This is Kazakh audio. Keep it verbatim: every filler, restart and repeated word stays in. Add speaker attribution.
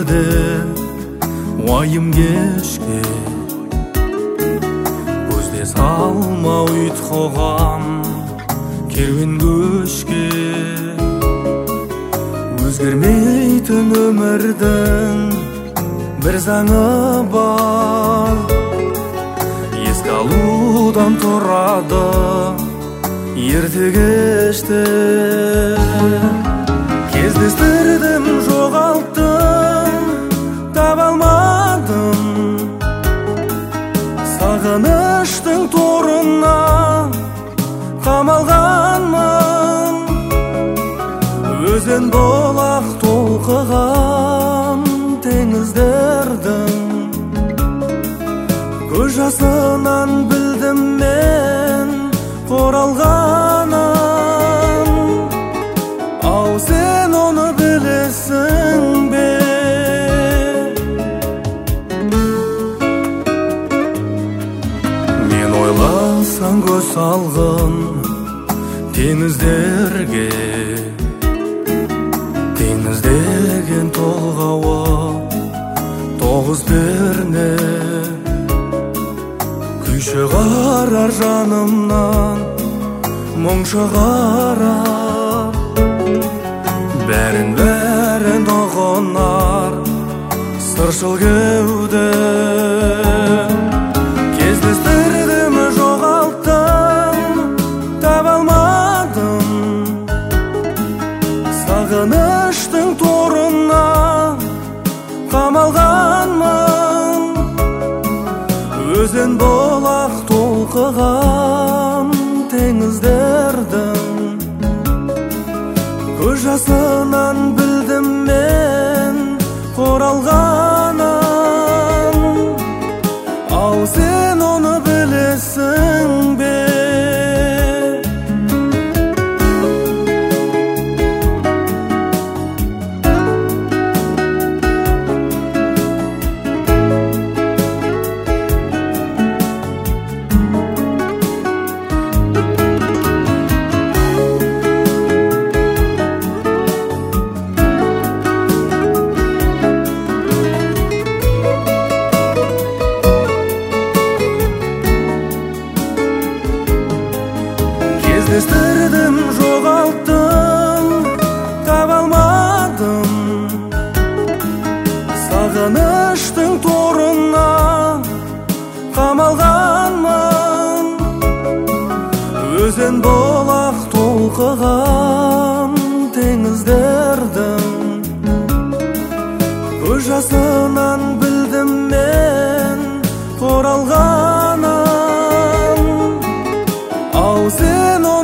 Speaker 1: өмірде уайым кешке көзде салмау ұйтқыған керуен көшке өзгермейтін өмірдің бір заңы бар еске алудан тұрады ерте кеште кездестірдім жоғалттым таба алмадым сағыныштың торына қамалғанмын өзен болақ толқыған теңіздердің көз жасынан білдім мен қоралғанын ау сен оны білесің бе мен ойласаң көз салғын теңіздерге теңіз деген толғауы тоғыз перне күй шығарар жанымнан мұң шығарар бәрін бәрін ұғынар сыршыл кеуде кездестірдім жоғалттым таба алмадым сағыныштың торына қамалғанмын өзен болақ толқыған теңіздердің көз жасынан білдім мен қоралғанын ау сен оны білесің бе кездестірдім жоғалттым таба алмадым сағыныштың торына қамалғанмын өзен болақ толқыған теңіздердің көз жасынан білдім мен қоралғанын ау сен